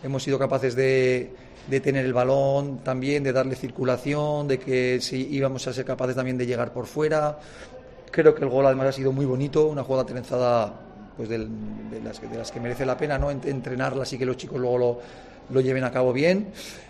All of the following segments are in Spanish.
hemos sido capaces de tener el balón también, de darle circulación, de que si íbamos a ser capaces también de llegar por fuera. Creo que el gol además ha sido muy bonito, una jugada trenzada pues de las que merece la pena, ¿no? Entrenarlas y que los chicos luego lo lleven a cabo bien.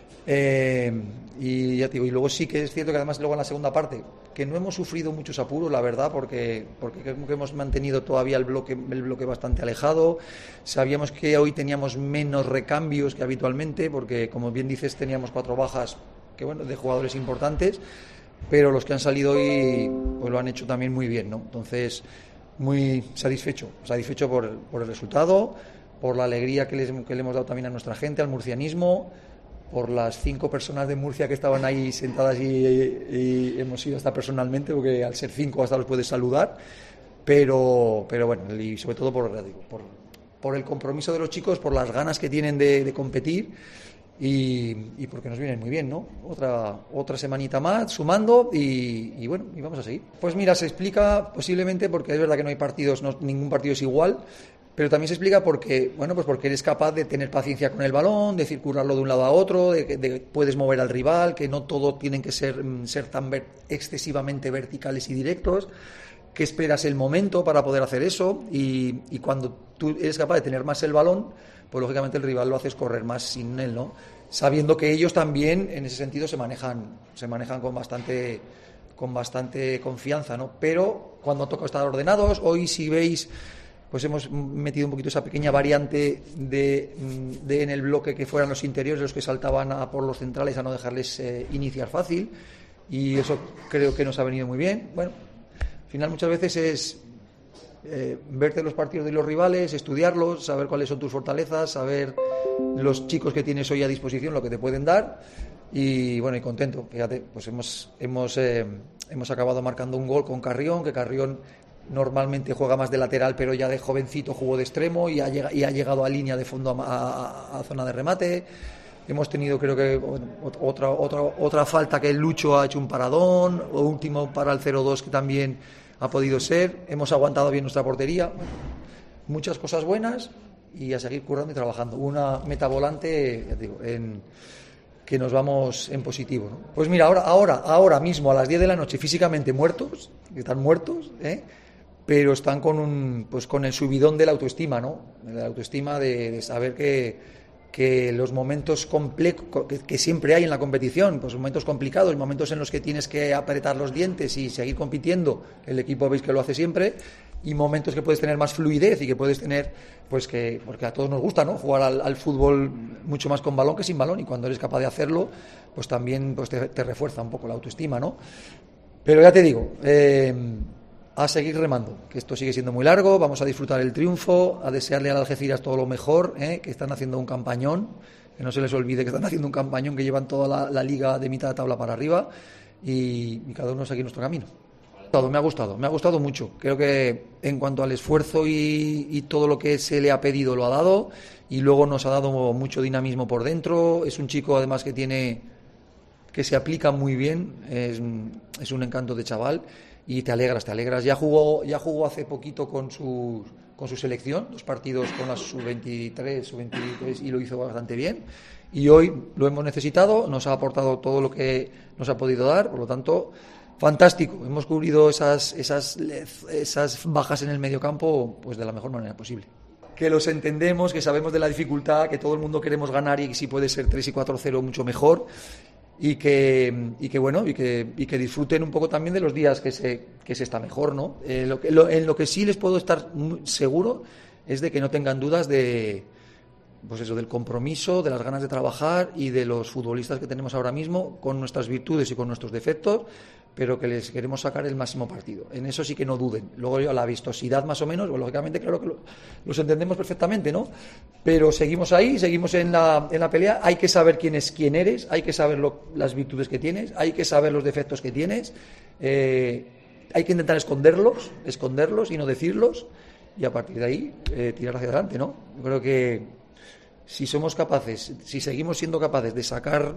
Y ya te digo, y luego sí que es cierto que además luego en la segunda parte que no hemos sufrido muchos apuros, la verdad, porque creo que hemos mantenido todavía el bloque bastante alejado. Sabíamos que hoy teníamos menos recambios que habitualmente, porque como bien dices teníamos 4 bajas que bueno, de jugadores importantes, pero los que han salido hoy pues lo han hecho también muy bien, ¿no? Entonces muy satisfecho por el resultado, por la alegría que le hemos dado también a nuestra gente, al murcianismo, por las 5 personas de Murcia que estaban ahí sentadas y hemos ido hasta personalmente, porque al ser 5 hasta los puedes saludar, pero bueno, y sobre todo por el compromiso de los chicos, por las ganas que tienen de competir y porque nos vienen muy bien, ¿no? Otra semanita más sumando y bueno, y vamos a seguir. Pues mira, se explica posiblemente porque es verdad que no hay partidos, ningún partido es igual. Pero también se explica porque, bueno, pues porque eres capaz de tener paciencia con el balón, de circularlo de un lado a otro, de que puedes mover al rival, que no todo tienen que ser tan excesivamente verticales y directos, que esperas el momento para poder hacer eso y cuando tú eres capaz de tener más el balón, pues lógicamente el rival lo haces correr más sin él, ¿no? Sabiendo que ellos también en ese sentido se manejan con bastante confianza, ¿no? Pero cuando toca estar ordenados, hoy si veis pues hemos metido un poquito esa pequeña variante de en el bloque que fueran los interiores los que saltaban por los centrales a no dejarles iniciar fácil, y eso creo que nos ha venido muy bien. Bueno, al final muchas veces es verte los partidos de los rivales, estudiarlos, saber cuáles son tus fortalezas, saber los chicos que tienes hoy a disposición, lo que te pueden dar, y bueno, y contento. Fíjate, pues hemos acabado marcando un gol con Carrión, que Carrión normalmente juega más de lateral, pero ya de jovencito jugó de extremo y ha llegado a línea de fondo a zona de remate. Hemos tenido, creo que, bueno, otra falta que el Lucho ha hecho un paradón, o último para el 0-2 que también ha podido ser. Hemos aguantado bien nuestra portería. Muchas cosas buenas y a seguir currando y trabajando. Una meta volante, ya digo, que nos vamos en positivo, ¿no? Pues mira, ahora mismo a las 10 de la noche físicamente muertos, que están muertos, pero están con el subidón de la autoestima, ¿no? De la autoestima de saber que los momentos que siempre hay en la competición, pues momentos complicados, momentos en los que tienes que apretar los dientes y seguir compitiendo, el equipo veis que lo hace siempre, y momentos que puedes tener más fluidez y que puedes tener, pues que, porque a todos nos gusta, ¿no? Jugar al fútbol mucho más con balón que sin balón, y cuando eres capaz de hacerlo, pues también pues te refuerza un poco la autoestima, ¿no? Pero ya te digo, a seguir remando, que esto sigue siendo muy largo, vamos a disfrutar el triunfo, a desearle al Algeciras todo lo mejor, que están haciendo un campañón, que no se les olvide que están haciendo un campañón, que llevan toda la liga de mitad de tabla para arriba, y cada uno sigue nuestro camino. Me ha gustado mucho. Creo que en cuanto al esfuerzo y todo lo que se le ha pedido lo ha dado, y luego nos ha dado mucho dinamismo por dentro. Es un chico además que se aplica muy bien, es un encanto de chaval, y te alegras. Ya jugó hace poquito con su selección, 2 partidos con la sub-23, sub-23, y lo hizo bastante bien, y hoy lo hemos necesitado, nos ha aportado todo lo que nos ha podido dar, por lo tanto, fantástico. Hemos cubrido esas bajas en el mediocampo pues de la mejor manera posible. Que los entendemos, que sabemos de la dificultad, que todo el mundo queremos ganar, y si puede ser 3 y 4-0 mucho mejor, y que disfruten un poco también de los días que se está mejor, ¿no? En lo que sí les puedo estar seguro es de que no tengan dudas pues eso, del compromiso, de las ganas de trabajar y de los futbolistas que tenemos ahora mismo, con nuestras virtudes y con nuestros defectos, pero que les queremos sacar el máximo partido. En eso sí que no duden. Luego la vistosidad más o menos, pues, lógicamente claro que los entendemos perfectamente, ¿no? Pero seguimos ahí, seguimos en la pelea. Hay que saber quién eres, hay que saber las virtudes que tienes, hay que saber los defectos que tienes, hay que intentar esconderlos y no decirlos, y a partir de ahí tirar hacia adelante, ¿no? Yo creo que si seguimos siendo capaces de sacar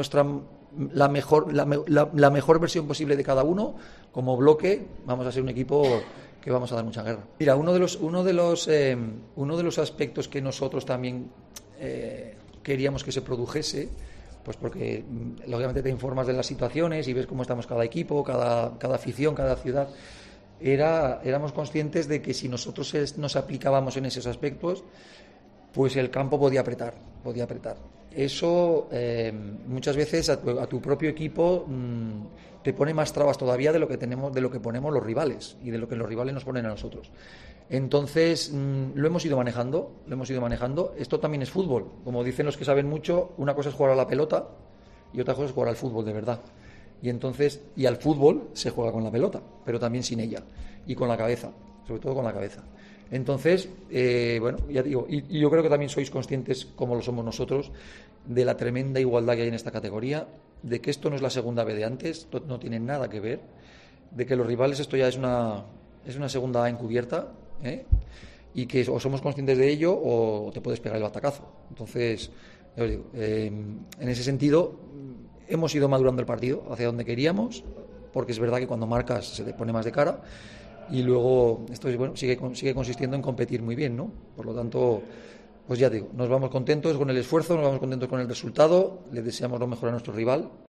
la mejor versión posible de cada uno, como bloque, vamos a ser un equipo que vamos a dar mucha guerra. Mira, uno de los aspectos que nosotros también queríamos que se produjese, pues porque lógicamente te informas de las situaciones y ves cómo estamos cada equipo, cada afición, cada ciudad. Éramos conscientes de que si nosotros nos aplicábamos en esos aspectos, pues el campo podía apretar, podía apretar. Eso muchas veces a tu propio equipo te pone más trabas todavía de lo que tenemos, de lo que ponemos los rivales y de lo que los rivales nos ponen a nosotros. Entonces lo hemos ido manejando, lo hemos ido manejando. Esto también es fútbol, como dicen los que saben mucho. Una cosa es jugar a la pelota y otra cosa es jugar al fútbol de verdad. Y entonces, y al fútbol se juega con la pelota, pero también sin ella y con la cabeza, sobre todo con la cabeza. Entonces, bueno, ya digo, y yo creo que también sois conscientes, como lo somos nosotros, de la tremenda igualdad que hay en esta categoría, de que esto no es la segunda B de antes, no tiene nada que ver, de que los rivales esto ya es una segunda A encubierta, y que o somos conscientes de ello o te puedes pegar el batacazo. Entonces, ya os digo, en ese sentido hemos ido madurando el partido hacia donde queríamos, porque es verdad que cuando marcas se te pone más de cara. Y luego esto sigue consistiendo en competir muy bien, ¿no? Por lo tanto, pues ya digo, nos vamos contentos con el esfuerzo, nos vamos contentos con el resultado, le deseamos lo mejor a nuestro rival